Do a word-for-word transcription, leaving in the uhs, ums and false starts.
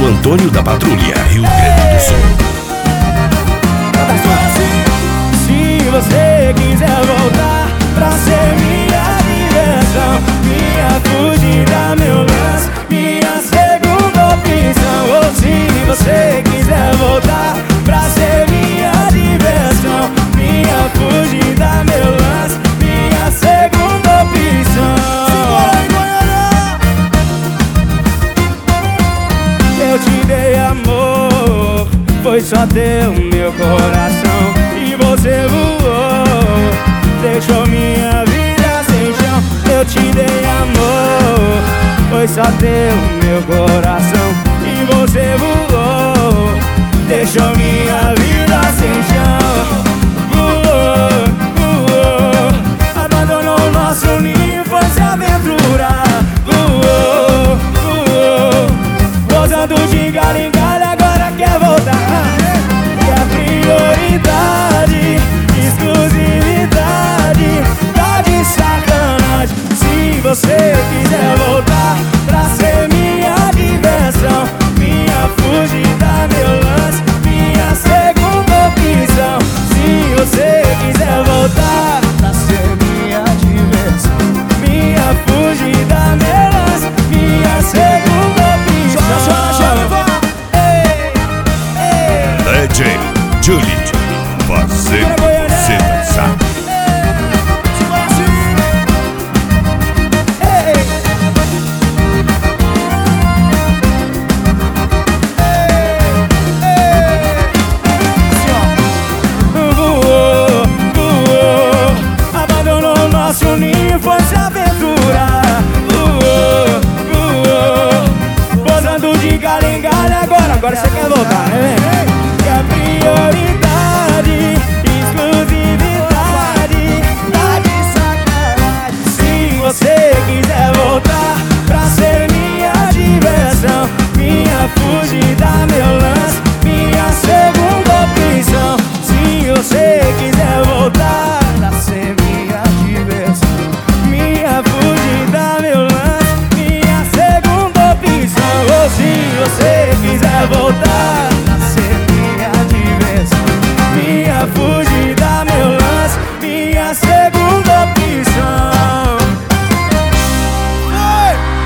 Santo Antônio da Patrulha, Rio Grande do Sul. Se você quiser voltar pra ser minha diversão, minha fugida, meu lance, minha segunda opção. Ou se você quiser voltar pra ser minha diversão, minha fugida, meu lance, minha segunda opção. Eu te dei amor, foi só teu meu coração, e você voou, deixou minha vida sem chão. Eu te dei amor, foi só teu meu coração, e você voou, deixou minha vida sem chão. Voou, voou, abandonou nosso ninho, foi-se aventura. Voou, voou, posando de galho em galho, agora quer voltar. E a prioridade, exclusividade, tá de sacanagem. Se você quiser voltar pra ser minha diversão, minha fugida, meu lance, minha segunda opção. Se você quiser voltar pra ser minha diversão, minha fugida, meu lance, minha segunda opção. D J Julie, fazendo você dançar. Voou, voou, abandonou nosso ninho, foi-se aventura. Voou, voou, posando de galho em galho, agora, agora você quer voltar, né? Que a prioridade